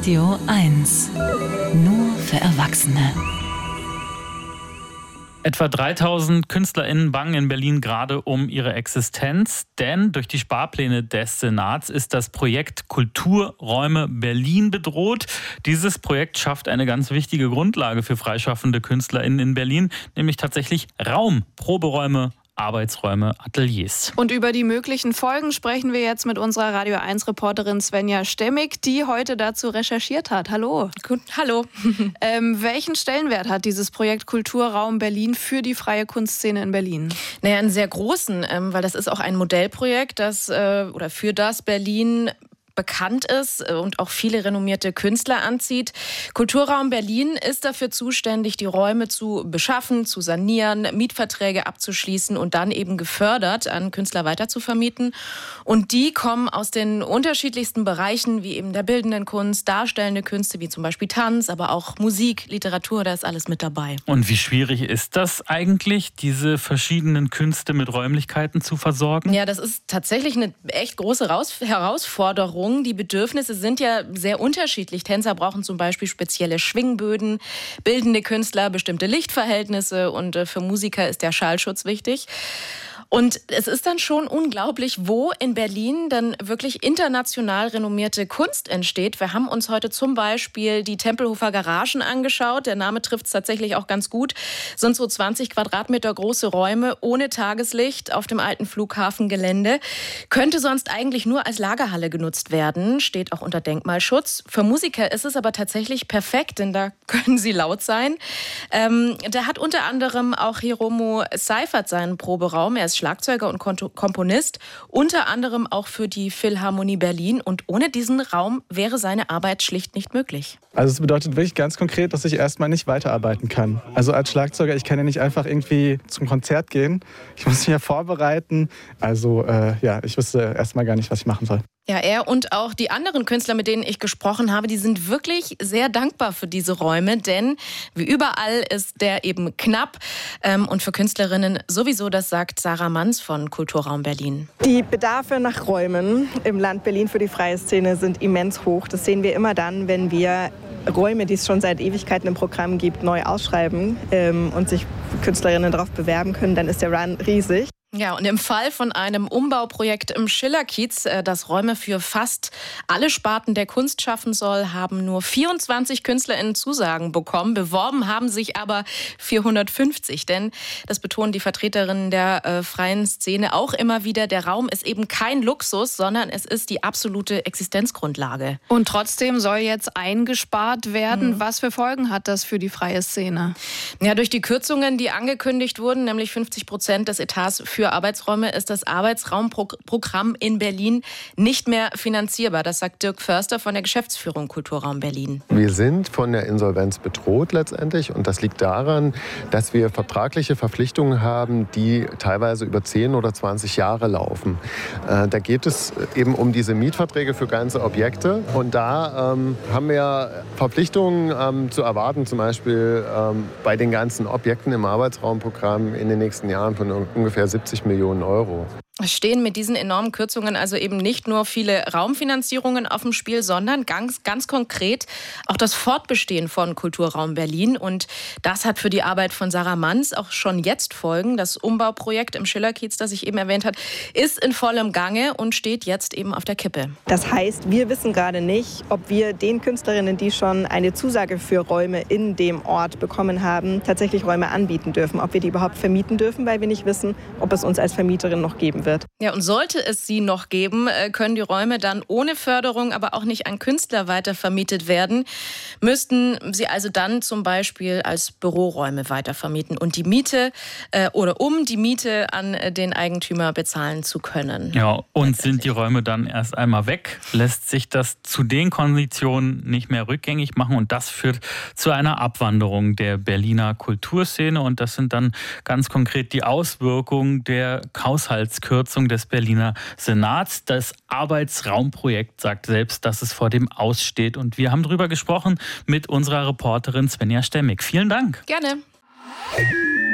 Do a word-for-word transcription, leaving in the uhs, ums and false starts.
Radio eins. Nur für Erwachsene. Etwa dreitausend KünstlerInnen bangen in Berlin gerade um ihre Existenz, denn durch die Sparpläne des Senats ist das Projekt Kulturräume Berlin bedroht. Dieses Projekt schafft eine ganz wichtige Grundlage für freischaffende KünstlerInnen in Berlin, nämlich tatsächlich Raum, Proberäume, Arbeitsräume, Ateliers. Und über die möglichen Folgen sprechen wir jetzt mit unserer Radio eins Reporterin Svenja Stemmig, die heute dazu recherchiert hat. Hallo. Gut, hallo. ähm, welchen Stellenwert hat dieses Projekt Kulturraum Berlin für die freie Kunstszene in Berlin? Naja, einen sehr großen, ähm, weil das ist auch ein Modellprojekt, das äh, oder für das Berlin bekannt ist und auch viele renommierte Künstler anzieht. Kulturraum Berlin ist dafür zuständig, die Räume zu beschaffen, zu sanieren, Mietverträge abzuschließen und dann eben gefördert an Künstler weiterzuvermieten. Und die kommen aus den unterschiedlichsten Bereichen, wie eben der bildenden Kunst, darstellende Künste, wie zum Beispiel Tanz, aber auch Musik, Literatur, da ist alles mit dabei. Und wie schwierig ist das eigentlich, diese verschiedenen Künste mit Räumlichkeiten zu versorgen? Ja, das ist tatsächlich eine echt große Herausforderung. Die Bedürfnisse sind ja sehr unterschiedlich. Tänzer brauchen zum Beispiel spezielle Schwingböden, bildende Künstler bestimmte Lichtverhältnisse und für Musiker ist der Schallschutz wichtig. Und es ist dann schon unglaublich, wo in Berlin dann wirklich international renommierte Kunst entsteht. Wir haben uns heute zum Beispiel die Tempelhofer Garagen angeschaut. Der Name trifft es tatsächlich auch ganz gut. Sind so zwanzig Quadratmeter große Räume ohne Tageslicht auf dem alten Flughafengelände. Könnte sonst eigentlich nur als Lagerhalle genutzt werden. Steht auch unter Denkmalschutz. Für Musiker ist es aber tatsächlich perfekt, denn da können sie laut sein. Ähm, da hat unter anderem auch Hiromo Seifert seinen Proberaum. Er ist Schlagzeuger und Komponist, unter anderem auch für die Philharmonie Berlin. Und ohne diesen Raum wäre seine Arbeit schlicht nicht möglich. Also es bedeutet wirklich ganz konkret, dass ich erstmal nicht weiterarbeiten kann. Also als Schlagzeuger, ich kann ja nicht einfach irgendwie zum Konzert gehen. Ich muss mich ja vorbereiten. Also äh, ja, ich wüsste erstmal gar nicht, was ich machen soll. Ja, er und auch die anderen Künstler, mit denen ich gesprochen habe, die sind wirklich sehr dankbar für diese Räume, denn wie überall ist der eben knapp ähm, und für Künstlerinnen sowieso, das sagt Sarah Manns von Kulturraum Berlin. Die Bedarfe nach Räumen im Land Berlin für die freie Szene sind immens hoch. Das sehen wir immer dann, wenn wir Räume, die es schon seit Ewigkeiten im Programm gibt, neu ausschreiben ähm, und sich Künstlerinnen darauf bewerben können, dann ist der Run riesig. Ja, und im Fall von einem Umbauprojekt im Schillerkiez, das Räume für fast alle Sparten der Kunst schaffen soll, haben nur vierundzwanzig KünstlerInnen Zusagen bekommen. Beworben haben sich aber vierhundertfünfzig, denn das betonen die Vertreterinnen der äh, freien Szene auch immer wieder. Der Raum ist eben kein Luxus, sondern es ist die absolute Existenzgrundlage. Und trotzdem soll jetzt eingespart werden. Mhm. Was für Folgen hat das für die freie Szene? Ja, durch die Kürzungen, die angekündigt wurden, nämlich fünfzig Prozent des Etats für Arbeitsräume, ist das Arbeitsraumprogramm in Berlin nicht mehr finanzierbar. Das sagt Dirk Förster von der Geschäftsführung Kulturraum Berlin. Wir sind von der Insolvenz bedroht letztendlich und das liegt daran, dass wir vertragliche Verpflichtungen haben, die teilweise über zehn oder zwanzig Jahre laufen. Äh, da geht es eben um diese Mietverträge für ganze Objekte und da ähm, haben wir Verpflichtungen ähm, zu erwarten, zum Beispiel ähm, bei den ganzen Objekten im Arbeitsraumprogramm in den nächsten Jahren von ungefähr siebzig Millionen Euro. Es stehen mit diesen enormen Kürzungen also eben nicht nur viele Raumfinanzierungen auf dem Spiel, sondern ganz, ganz konkret auch das Fortbestehen von Kulturraum Berlin. Und das hat für die Arbeit von Sarah Manns auch schon jetzt Folgen. Das Umbauprojekt im Schillerkiez, das ich eben erwähnt habe, ist in vollem Gange und steht jetzt eben auf der Kippe. Das heißt, wir wissen gerade nicht, ob wir den Künstlerinnen, die schon eine Zusage für Räume in dem Ort bekommen haben, tatsächlich Räume anbieten dürfen. Ob wir die überhaupt vermieten dürfen, weil wir nicht wissen, ob es uns als Vermieterin noch geben wird. Ja, und sollte es sie noch geben, können die Räume dann ohne Förderung, aber auch nicht an Künstler weitervermietet werden. Müssten sie also dann zum Beispiel als Büroräume weitervermieten und die Miete äh, oder um die Miete an den Eigentümer bezahlen zu können. Ja, und sind die Räume dann erst einmal weg, lässt sich das zu den Konditionen nicht mehr rückgängig machen und das führt zu einer Abwanderung der Berliner Kulturszene und das sind dann ganz konkret die Auswirkungen der Haushaltskürzung des Berliner Senats. Das Arbeitsraumprojekt sagt selbst, dass es vor dem aussteht. Und wir haben darüber gesprochen mit unserer Reporterin Svenja Stemmig. Vielen Dank. Gerne.